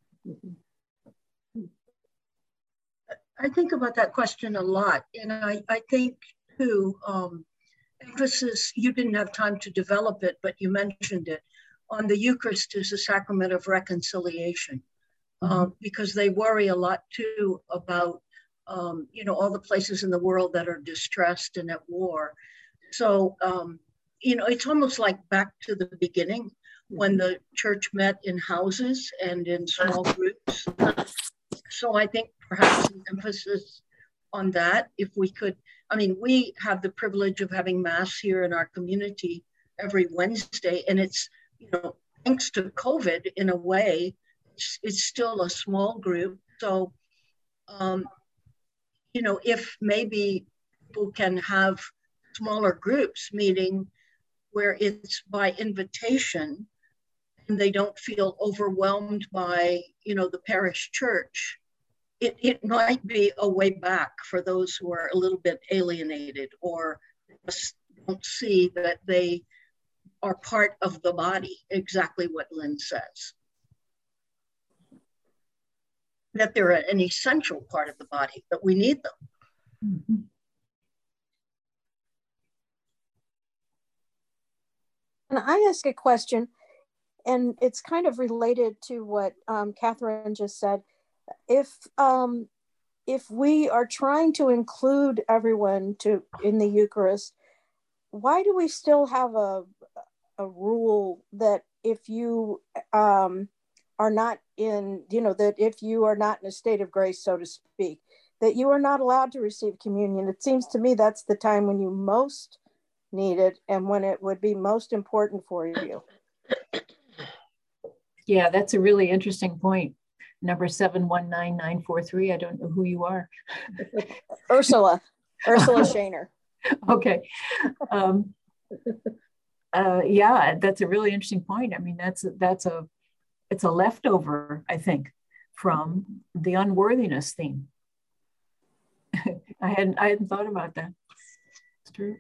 I think about that question a lot, and I think too, emphasis, you didn't have time to develop it, but you mentioned it, on the Eucharist as a sacrament of reconciliation, because they worry a lot too about, all the places in the world that are distressed and at war. So, it's almost like back to the beginning when the church met in houses and in small groups. So I think perhaps an emphasis on that, if we could. I mean, we have the privilege of having Mass here in our community every Wednesday, and it's, thanks to COVID, in a way, it's still a small group. So, if maybe people can have smaller groups meeting where it's by invitation and they don't feel overwhelmed by, the parish church, it might be a way back for those who are a little bit alienated or just don't see that they are part of the body, exactly what Lynn says. That they're an essential part of the body, that we need them. Mm-hmm. Can I ask a question? And it's kind of related to what Catherine just said. If we are trying to include everyone in the Eucharist, why do we still have a rule that if you are not in, that if you are not in a state of grace, so to speak, that you are not allowed to receive communion? It seems to me that's the time when you most need it and when it would be most important for you. Yeah, that's a really interesting point. Number 719943. I don't know who you are. Ursula Shaner. Okay. Yeah, that's a really interesting point. I mean, it's a leftover, I think, from the unworthiness theme. I hadn't thought about that. It's true.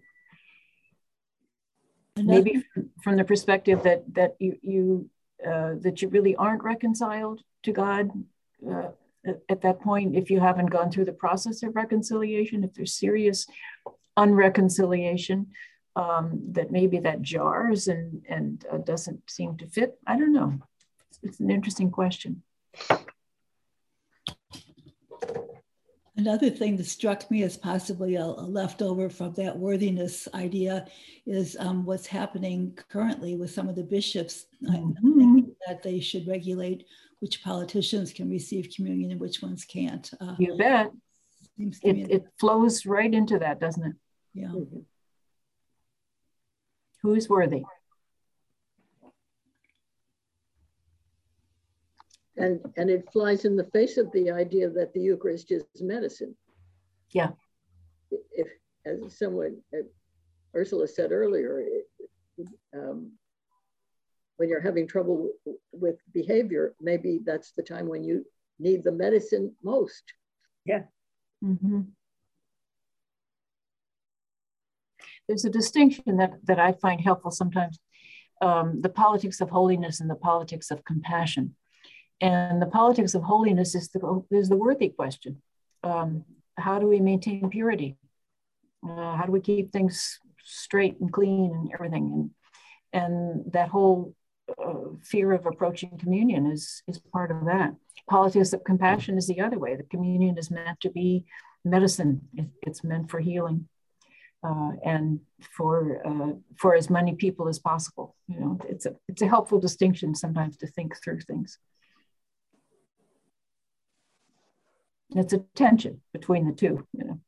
Maybe from the perspective that you really aren't reconciled to God at that point, if you haven't gone through the process of reconciliation, if there's serious unreconciliation, that maybe that jars and doesn't seem to fit. I don't know. It's an interesting question. Another thing that struck me as possibly a leftover from that worthiness idea is what's happening currently with some of the bishops. I'm thinking that they should regulate which politicians can receive communion and which ones can't. You bet. It flows right into that, doesn't it? Yeah. Who is worthy? And it flies in the face of the idea that the Eucharist is medicine. Yeah. If, as someone, Ursula said earlier, when you're having trouble with behavior, maybe that's the time when you need the medicine most. Yeah. Mm-hmm. There's a distinction that I find helpful sometimes, the politics of holiness and the politics of compassion. And the politics of holiness is the worthy question. How do we maintain purity? How do we keep things straight and clean and everything? And that whole fear of approaching communion is part of that. Politics of compassion is the other way. The communion is meant to be medicine. It's meant for healing and for as many people as possible. You know, it's a helpful distinction sometimes to think through things. It's a tension between the two, you know.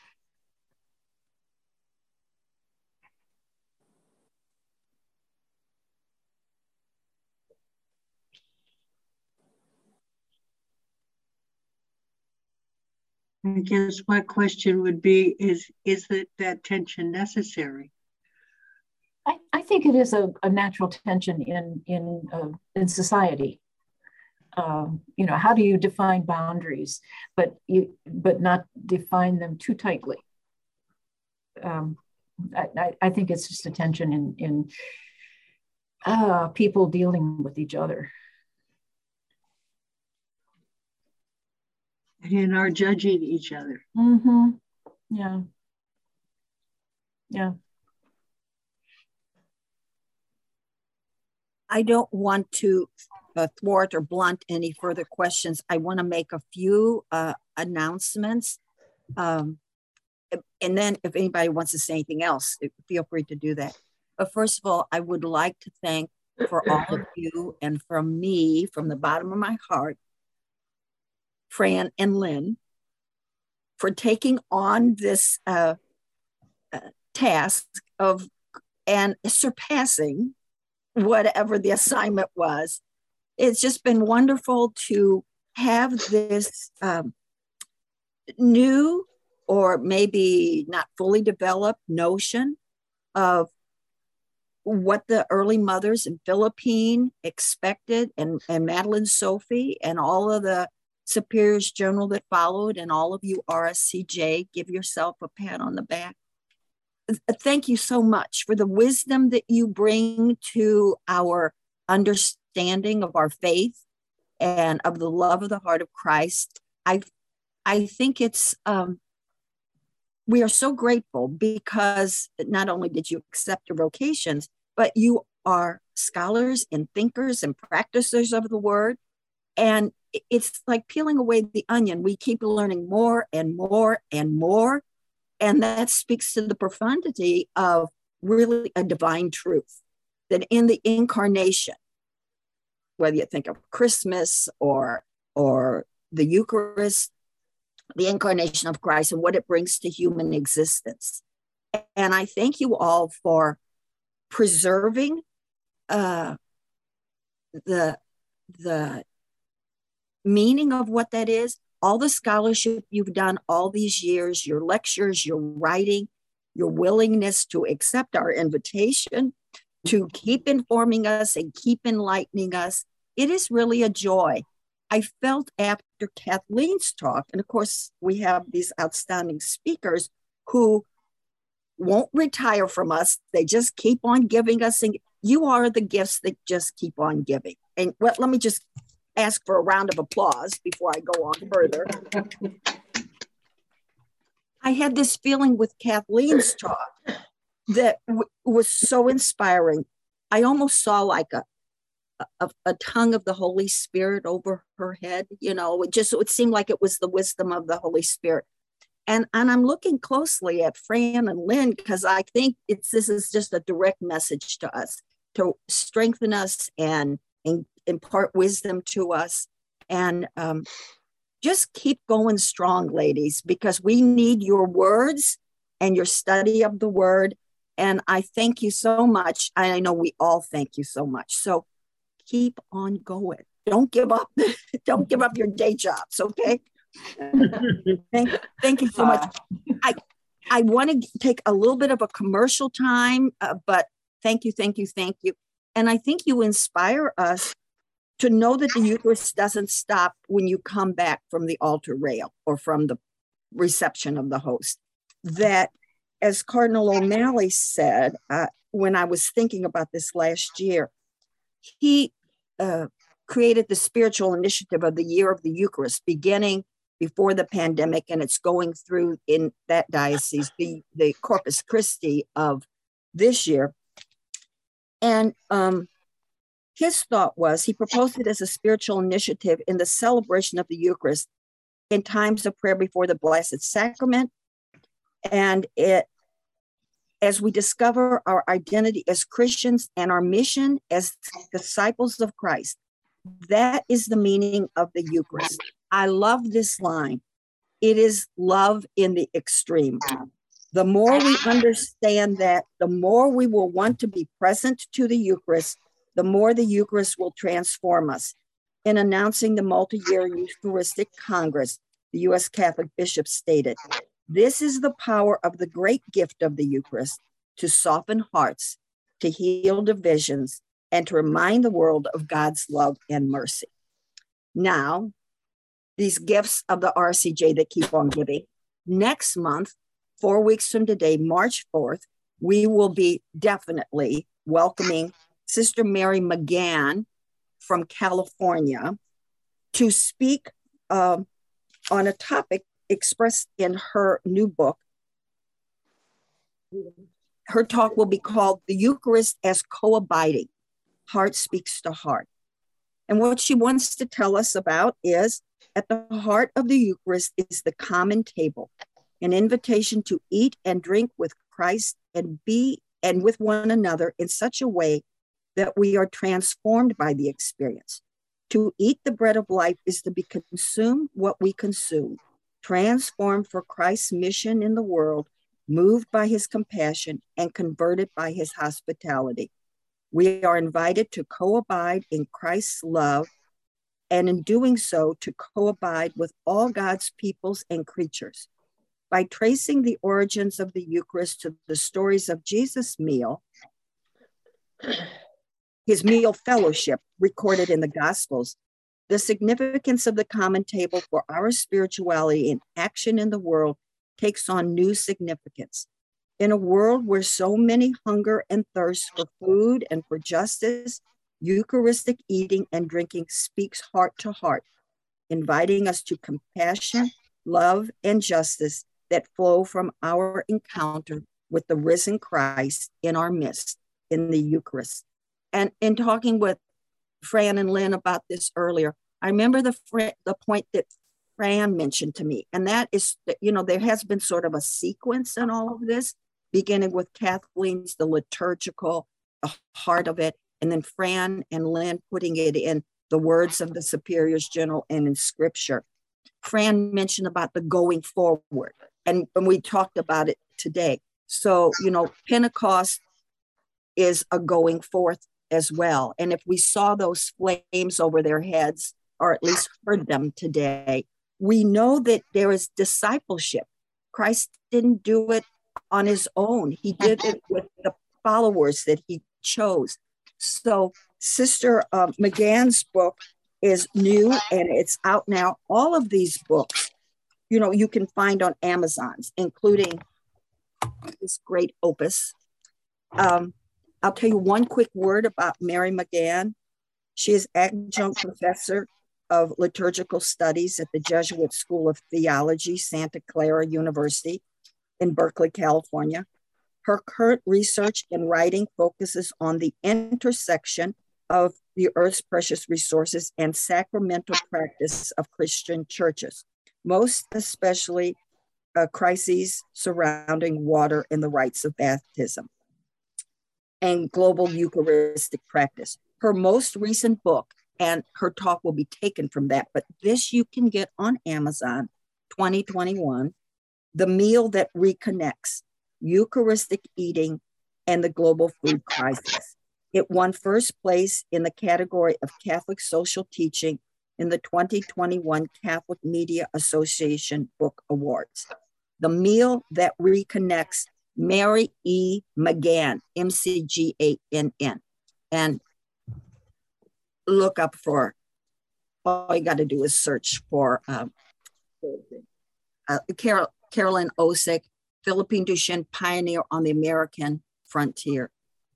I guess my question would be, is that tension necessary? I think it is a natural tension in society. You know, how do you define boundaries, but not define them too tightly? I think it's just a tension in people dealing with each other. And in our judging each other. Mm-hmm. Yeah. Yeah. I don't want to thwart or blunt any further questions. I want to make a few announcements. And then if anybody wants to say anything else, feel free to do that. But first of all, I would like to thank for all of you and from me, from the bottom of my heart, Fran and Lynn, for taking on this task of and surpassing whatever the assignment was. It's just been wonderful to have this new or maybe not fully developed notion of what the early mothers in Philippine expected, and Madeline Sophie and all of the superiors general that followed, and all of you RSCJ, give yourself a pat on the back. Thank you so much for the wisdom that you bring to our understanding of our faith and of the love of the heart of Christ. I think it's, we are so grateful because not only did you accept your vocations, but you are scholars and thinkers and practicers of the word. And it's like peeling away the onion. We keep learning more and more and more. And that speaks to the profundity of really a divine truth, that in the incarnation, whether you think of Christmas or the Eucharist, the incarnation of Christ and what it brings to human existence. And I thank you all for preserving the meaning of what that is, all the scholarship you've done all these years, your lectures, your writing, your willingness to accept our invitation, to keep informing us and keep enlightening us. It is really a joy. I felt after Kathleen's talk, and of course we have these outstanding speakers who won't retire from us. They just keep on giving us, and you are the gifts that just keep on giving. And let me just ask for a round of applause before I go on further. I had this feeling with Kathleen's talk that was so inspiring. I almost saw like a tongue of the Holy Spirit over her head. You know, it seemed like it was the wisdom of the Holy Spirit. And I'm looking closely at Fran and Lynn because I think this is just a direct message to us to strengthen us and impart wisdom to us. And just keep going strong, ladies, because we need your words and your study of the word. And I thank you so much. I know we all thank you so much. So keep on going. Don't give up. Don't give up your day jobs, okay? Thank you so much. I want to take a little bit of a commercial time, but thank you. And I think you inspire us to know that the Eucharist doesn't stop when you come back from the altar rail or from the reception of the host. That, as Cardinal O'Malley said, when I was thinking about this last year, he created the spiritual initiative of the Year of the Eucharist, beginning before the pandemic, and it's going through in that diocese, the Corpus Christi of this year. And his thought was, he proposed it as a spiritual initiative in the celebration of the Eucharist in times of prayer before the Blessed Sacrament. And as we discover our identity as Christians and our mission as disciples of Christ, that is the meaning of the Eucharist. I love this line. It is love in the extreme. The more we understand that, the more we will want to be present to the Eucharist, the more the Eucharist will transform us. In announcing the multi-year Eucharistic Congress, the U.S. Catholic bishops stated, "This is the power of the great gift of the Eucharist to soften hearts, to heal divisions, and to remind the world of God's love and mercy." Now, these gifts of the RCJ that keep on giving. Next month, 4 weeks from today, March 4th, we will be definitely welcoming Sister Mary McGann from California to speak on a topic expressed in her new book. Her talk will be called "The Eucharist as Co-Abiding, Heart Speaks to Heart." And what she wants to tell us about is, at the heart of the Eucharist is the common table, an invitation to eat and drink with Christ and with one another in such a way that we are transformed by the experience. To eat the bread of life is to be consumed what we consume, transformed for Christ's mission in the world, moved by his compassion and converted by his hospitality. We are invited to co-abide in Christ's love, and in doing so, to co-abide with all God's peoples and creatures. By tracing the origins of the Eucharist to the stories of Jesus' meal, his meal fellowship recorded in the Gospels, the significance of the common table for our spirituality and action in the world takes on new significance. In a world where so many hunger and thirst for food and for justice, Eucharistic eating and drinking speaks heart to heart, inviting us to compassion, love, and justice that flow from our encounter with the risen Christ in our midst in the Eucharist. And in talking with Fran and Lynn about this earlier, I remember the point that Fran mentioned to me, and that is that, there has been sort of a sequence in all of this, beginning with Kathleen's, the liturgical, the heart of it, and then Fran and Lynn putting it in the words of the Superiors General and in Scripture. Fran mentioned about the going forward, and we talked about it today. So, Pentecost is a going forth as well. And if we saw those flames over their heads, or at least heard them today, we know that there is discipleship. Christ didn't do it on his own. He did it with the followers that he chose. So Sister McGann's book is new and it's out now. All of these books, you can find on Amazon's, including this great opus. I'll tell you one quick word about Mary McGann. She is adjunct professor of liturgical studies at the Jesuit School of Theology, Santa Clara University in Berkeley, California. Her current research and writing focuses on the intersection of the earth's precious resources and sacramental practice of Christian churches, most especially crises surrounding water and the rites of baptism and global Eucharistic practice. Her most recent book, and her talk will be taken from that, but this you can get on Amazon, 2021, The Meal That Reconnects, Eucharistic Eating and the Global Food Crisis. It won first place in the category of Catholic social teaching in the 2021 Catholic Media Association Book Awards. The Meal That Reconnects, Mary E. McGann, McGann. And look up for, all you got to do is search for Carolyn Osick, Philippine Duchenne pioneer on the American frontier.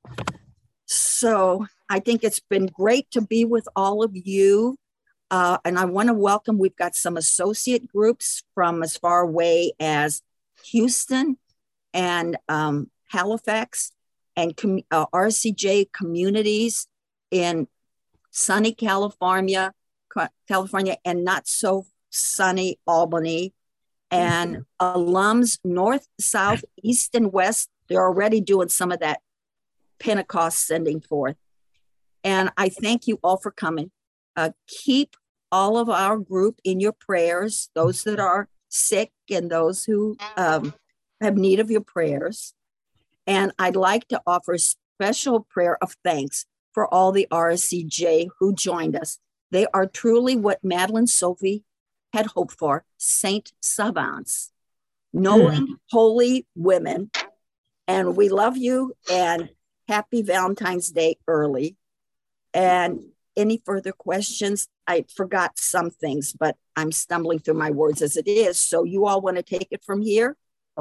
So I think it's been great to be with all of you. And I want to welcome, we've got some associate groups from as far away as Houston and Halifax, and RCJ communities in sunny California, and not so sunny Albany, and alums north, south, east, and west. They're already doing some of that Pentecost sending forth. And I thank you all for coming. Keep all of our group in your prayers, those that are sick and those who have need of your prayers. And I'd like to offer a special prayer of thanks for all the RSCJ who joined us. They are truly what Madeline Sophie had hoped for, saint savants, knowing holy women. And we love you, and happy Valentine's Day early. And any further questions? I forgot some things, but I'm stumbling through my words as it is. So you all want to take it from here?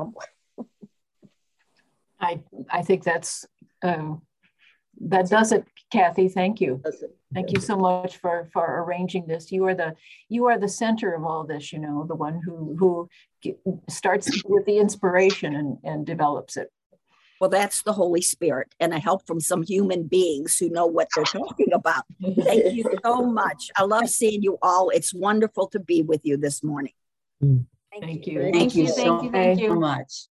I think that's that does it, Kathy. Thank you. Thank you so much for arranging this. You are the center of all this, you know, the one who starts with the inspiration and develops it. Well, that's the Holy Spirit and a help from some human beings who know what they're talking about. Thank you so much. I love seeing you all. It's wonderful to be with you this morning. Thank you. Thank you so much.